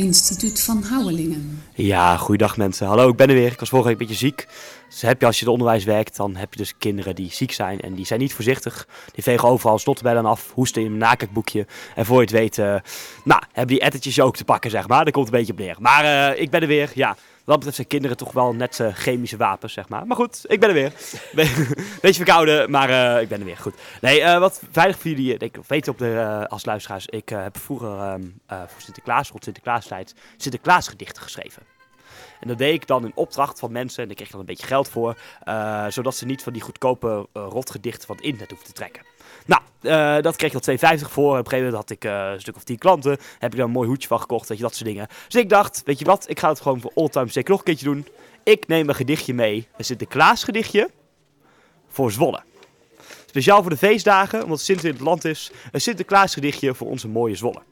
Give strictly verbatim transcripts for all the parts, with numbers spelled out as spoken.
Instituut van Houwelingen. Ja, goeiedag mensen. Hallo, ik ben er weer. Ik was vorige week een beetje ziek. Dus heb je, als je in het onderwijs werkt, dan heb je dus kinderen die ziek zijn. En die zijn niet voorzichtig. Die vegen overal snottenbellen af, hoesten in een nakijkboekje. En voor je het weet, uh, nou, hebben die ettertjes ook te pakken, zeg maar. Daar komt het een beetje op neer. Maar uh, ik ben er weer, ja. Wat dat betreft zijn kinderen toch wel net uh, chemische wapens, zeg maar. Maar goed, ik ben er weer. Beetje verkouden, maar uh, ik ben er weer. Goed. Nee, uh, wat veilig voor jullie, denk ik, weten op de, uh, als luisteraars. Ik uh, heb vroeger um, uh, voor Sinterklaas, rond Sinterklaastijd, Sinterklaasgedichten geschreven. En dat deed ik dan in opdracht van mensen en ik kreeg dan een beetje geld voor. Uh, zodat ze niet van die goedkope uh, rotgedichten van het internet hoefden te trekken. Nou, uh, dat kreeg ik al twee vijftig voor. Op een gegeven moment had ik uh, een stuk of tien klanten. Heb ik daar een mooi hoedje van gekocht, weet je, dat soort dingen. Dus ik dacht, weet je wat, ik ga het gewoon voor all time zeker nog een keertje doen. Ik neem een gedichtje mee. Een Sinterklaas gedichtje voor Zwolle. Speciaal voor de feestdagen, omdat Sint in het land is. Een Sinterklaas gedichtje voor onze mooie Zwolle.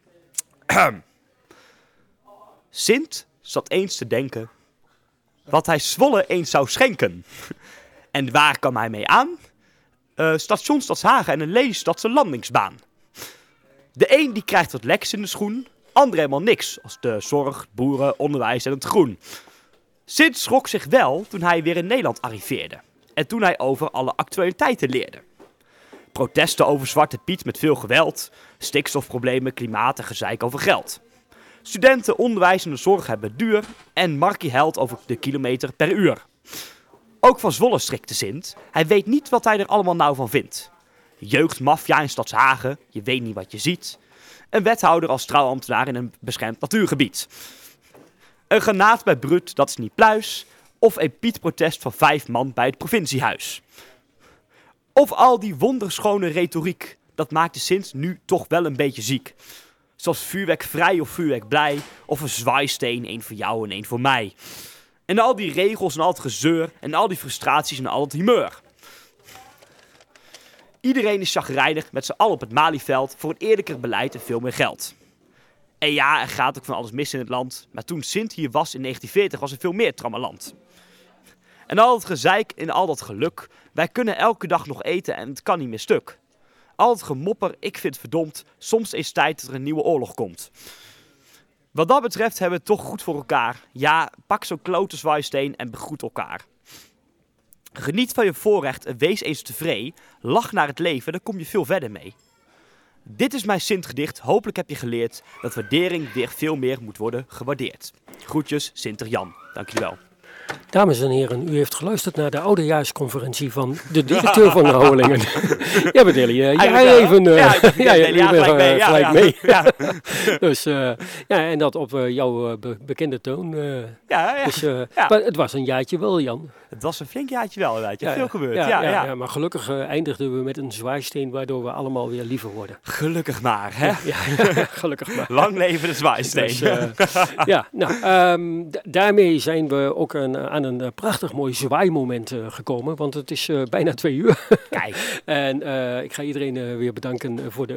Sint zat eens te denken wat hij Zwolle eens zou schenken. En waar kwam hij mee aan? Uh, station Stadshagen en een Lelystadse landingsbaan. De een die krijgt wat lekkers in de schoen, ander helemaal niks. Als de zorg, boeren, onderwijs en het groen. Sint schrok zich wel toen hij weer in Nederland arriveerde. En toen hij over alle actualiteiten leerde. Protesten over Zwarte Piet met veel geweld. Stikstofproblemen, klimaat en gezeik over geld. Studenten, onderwijs en de zorg hebben het duur. En Markie huilt over de kilometer per uur. Ook van Zwolle strikte Sint. Hij weet niet wat hij er allemaal nou van vindt. Jeugdmafia in Stadshagen, je weet niet wat je ziet. Een wethouder als trouwambtenaar in een beschermd natuurgebied. Een granaat bij Brut, dat is niet pluis. Of een Piet-protest van vijf man bij het provinciehuis. Of al die wonderschone retoriek, dat maakt de Sint nu toch wel een beetje ziek. Zoals vuurwerk vrij of vuurwerk blij. Of een zwaaisteen, één voor jou en één voor mij. En al die regels en al het gezeur en al die frustraties en al het humeur. Iedereen is chagrijnig met z'n allen op het Malieveld voor een eerlijker beleid en veel meer geld. En ja, er gaat ook van alles mis in het land. Maar toen Sint hier was in negentien veertig was er veel meer trammeland. En al het gezeik en al dat geluk. Wij kunnen elke dag nog eten en het kan niet meer stuk. Al het gemopper, ik vind het verdomd. Soms is het tijd dat er een nieuwe oorlog komt. Wat dat betreft hebben we het toch goed voor elkaar. Ja, pak zo'n klote zwaaisteen en begroet elkaar. Geniet van je voorrecht en wees eens tevreden. Lach naar het leven, daar kom je veel verder mee. Dit is mijn Sint-gedicht. Hopelijk heb je geleerd dat waardering weer veel meer moet worden gewaardeerd. Groetjes, Sinter-Jan. Dank jullie wel. Dames en heren, u heeft geluisterd naar de oudejaarsconferentie van de directeur van de Houwelingen. Ja, maar Dilly, uh, jij even... Uh, ja, ik ja, je bent gelijk mee. Uh, gelijk ja, mee. Ja. Dus, uh, ja, en dat op uh, jouw uh, be- bekende toon. Uh, ja, ja. Dus, uh, ja. Maar het was een jaartje wel, Jan. Het was een flink jaartje wel, inderdaad. Ja, veel ja, gebeurd. Ja, ja, ja, ja. ja, maar gelukkig uh, eindigden we met een zwaaisteen, waardoor we allemaal weer liever worden. Gelukkig maar, hè? Ja, ja, ja, gelukkig maar. Lang leven de zwaaisteen. Dus, uh, ja, nou, um, d- daarmee zijn we ook een, aan een uh, prachtig mooi zwaaimoment uh, gekomen, want het is uh, bijna twee uur. Kijk. En uh, ik ga iedereen uh, weer bedanken voor de